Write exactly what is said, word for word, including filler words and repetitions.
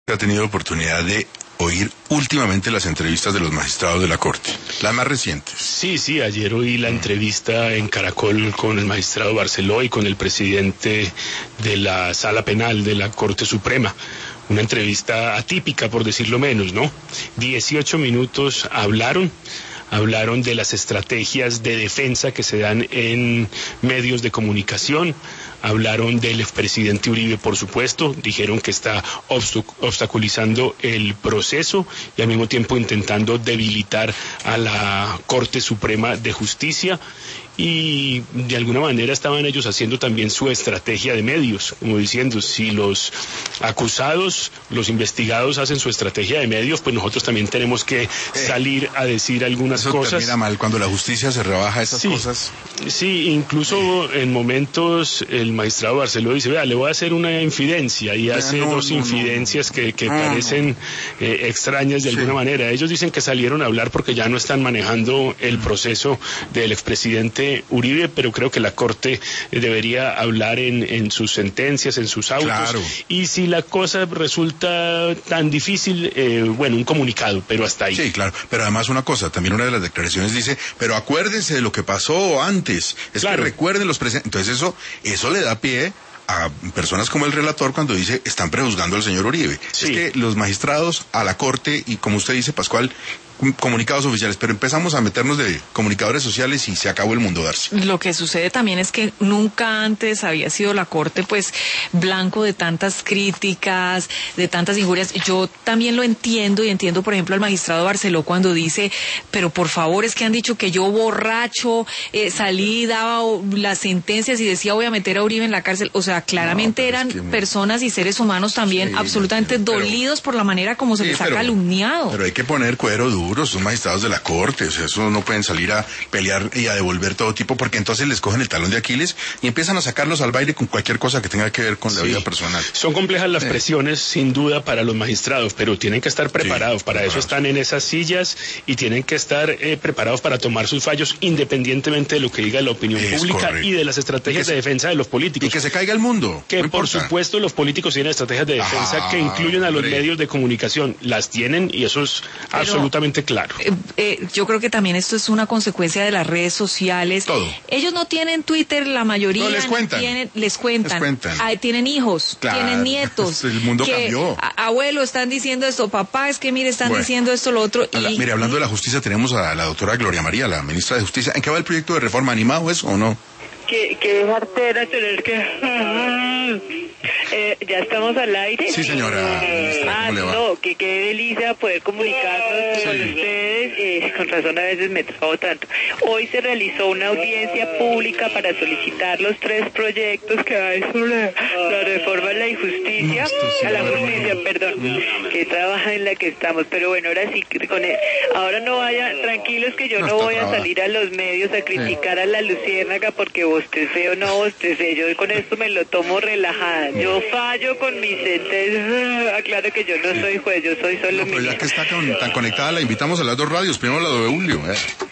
ha tenido oportunidad de oír últimamente las entrevistas de los magistrados de la Corte, las más recientes. Sí, sí, ayer oí la entrevista en Caracol con el magistrado Barceló y con el presidente de la Sala Penal de la Corte Suprema. Una entrevista atípica, por decirlo menos, ¿no? dieciocho minutos hablaron. Hablaron de las estrategias de defensa que se dan en medios de comunicación, hablaron del expresidente Uribe, por supuesto, dijeron que está obstaculizando el proceso y al mismo tiempo intentando debilitar a la Corte Suprema de Justicia. Y de alguna manera estaban ellos haciendo también su estrategia de medios, como diciendo, si los acusados, los investigados hacen su estrategia de medios, pues nosotros también tenemos que salir a decir algunas Eso cosas. Termina mal cuando la justicia se rebaja esas sí, cosas. Sí, incluso sí. En momentos el magistrado Barceló dice, vea, le voy a hacer una infidencia, y hace no, dos no, infidencias no, que, que no, parecen no. Eh, extrañas de sí. alguna manera. Ellos dicen que salieron a hablar porque ya no están manejando el proceso del expresidente Uribe, pero creo que la Corte debería hablar en, en sus sentencias, en sus autos, claro. Y si la cosa resulta tan difícil, eh, bueno, un comunicado, pero hasta ahí. Sí, claro, pero además una cosa, también una de las declaraciones dice, pero acuérdense de lo que pasó antes, es claro. que recuerden los presentes, entonces eso, eso le da pie a personas como el relator cuando dice, están prejuzgando al señor Uribe. Sí. Es que los magistrados a la Corte, y como usted dice, Pascual, comunicados oficiales, pero empezamos a meternos de comunicadores sociales y se acabó el mundo, Darcy. Lo que sucede también es que nunca antes había sido la Corte pues blanco de tantas críticas, de tantas injurias. Yo también lo entiendo, y entiendo por ejemplo al magistrado Barceló cuando dice, pero por favor, es que han dicho que yo borracho eh, salí, daba las sentencias y decía voy a meter a Uribe en la cárcel. O sea, claramente no, eran es que me... personas y seres humanos también sí, absolutamente pero, dolidos por la manera como se sí, les ha pero, calumniado. Pero hay que poner cuero duro. Son magistrados de la Corte, o sea, eso no pueden salir a pelear y a devolver todo tipo, porque entonces les cogen el talón de Aquiles y empiezan a sacarlos al baile con cualquier cosa que tenga que ver con la sí. vida personal. Son complejas las presiones, eh. sin duda, para los magistrados, pero tienen que estar preparados, sí, para preparados. Eso están en esas sillas y tienen que estar eh, preparados para tomar sus fallos independientemente de lo que diga la opinión es pública correcto. Y de las estrategias se, de defensa de los políticos. Y que se caiga el mundo. Que no por importa. Supuesto los políticos tienen estrategias de defensa ah, que incluyen a los hombre. medios de comunicación, las tienen y eso es pero, absolutamente claro. Eh, Eh, yo creo que también esto es una consecuencia de las redes sociales. Todo. Ellos no tienen Twitter, la mayoría. No, les cuentan. Tienen, les cuentan. Les cuentan. Ah, tienen hijos, claro. Tienen nietos. El mundo que, cambió. A, abuelo, están diciendo esto, papá, es que mire, están bueno, diciendo esto, lo otro. La, y, mire, hablando de la justicia, tenemos a la doctora Gloria María, la ministra de Justicia. ¿En qué va el proyecto de reforma? ¿Animado eso o no? Que, que es artera tener que... Eh, ¿Ya estamos al aire? Sí, señora. Ministra, ah, no, que qué delicia poder comunicarnos sí. con ustedes. Eh, con razón a veces me trago tanto. Hoy se realizó una audiencia pública para solicitar los tres proyectos que hay sobre la reforma a la injusticia, a la justicia, perdón, que trabaja en la que estamos. Pero bueno, ahora sí, con él. Ahora no vayan, tranquilos que yo no, no voy a salir a los medios a criticar sí. a la luciérnaga porque bostecé o no bostecé. Yo con esto me lo tomo relajada. Yo fallo con mis sentencias. Aclaro que yo no soy juez, yo soy solo no, pero ya que está con, tan conectada, la invitamos a las dos radios. Primero la de Julio. ¿eh?